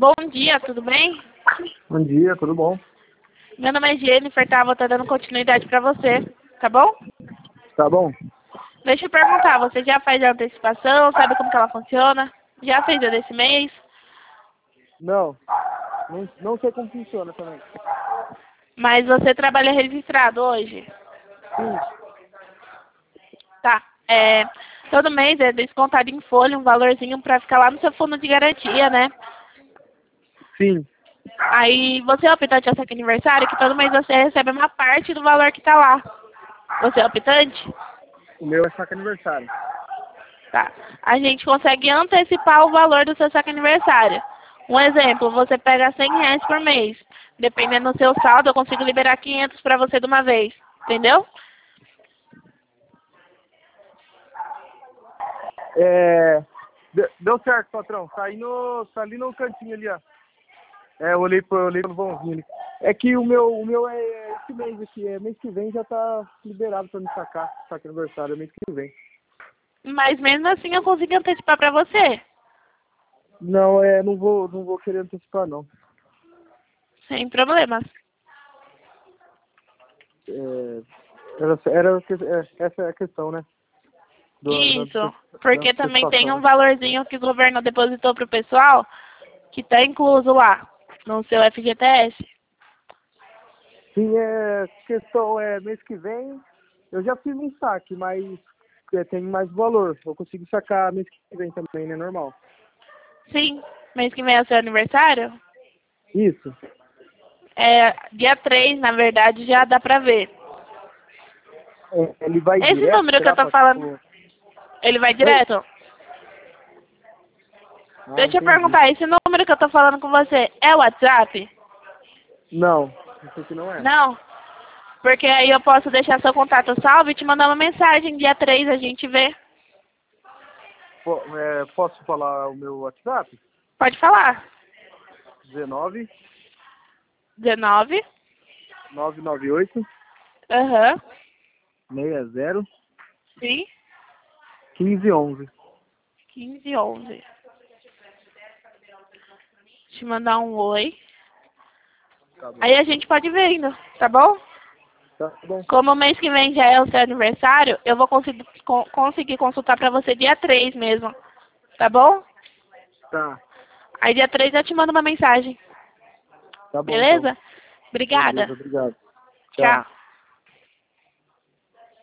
Bom dia, tudo bem? Bom dia, tudo bom? Meu nome é Jennifer, tá? Vou estar dando continuidade pra você, tá bom? Tá bom? Deixa eu perguntar, você já faz a antecipação? Sabe como que ela funciona? Já fez a desse mês? Não sei como funciona também. Mas você trabalha registrado hoje? Sim, Tá. Todo mês é descontado em folha um valorzinho pra ficar lá no seu fundo de garantia, né? sim. Aí você é optante ao seu aniversário, que todo mês você recebe uma parte do valor que tá lá. Você é optante? O meu é saque aniversário. Tá. A gente consegue antecipar o valor do seu saque aniversário. Um exemplo, você pega R$ 100 por mês. Dependendo do seu saldo, eu consigo liberar 500 para você de uma vez. Entendeu? Deu certo, patrão. Tá ali no cantinho ali, ó. Eu olhei pelo vãozinho ali. É que o meu é esse mês aqui. Mês que vem já tá liberado pra me sacar. Saque aniversário, é mês que vem. Mas mesmo assim eu consigo antecipar para você. Não, não vou querer antecipar, não. Sem problemas. Essa é a questão, né? Isso. Da Porque também tem antecipação, um né? valorzinho que o governo depositou pro pessoal, que tá incluso lá, no seu FGTS. Sim, questão mês que vem. Eu já fiz um saque, mas tem mais valor. Eu consigo sacar mês que vem também, né? Normal. Sim. Mês que vem é o seu aniversário? Isso. Dia 3, na verdade, já dá pra ver. Ele vai Esse direto, número que eu será? tô falando, ele vai Oi? direto? Ah, Deixa eu entendi. perguntar, esse número que eu tô falando com você é o WhatsApp? Não, isso aqui não é. Não? Porque aí eu posso deixar seu contato salvo e te mandar uma mensagem. Dia 3 a gente vê. Posso falar o meu WhatsApp? Pode falar. 19 19. 998 Aham. 60 Sim. 1511. 1511. Te mandar um oi. Tá bom. Aí a gente pode ver ainda, tá bom? Tá bom. Como o mês que vem já é o seu aniversário, eu vou conseguir consultar pra você dia 3 mesmo. Tá bom? Tá. Aí dia 3 eu te mando uma mensagem. Tá bom, então. Beleza? Obrigada. Beleza, obrigado. Tchau. Tchau.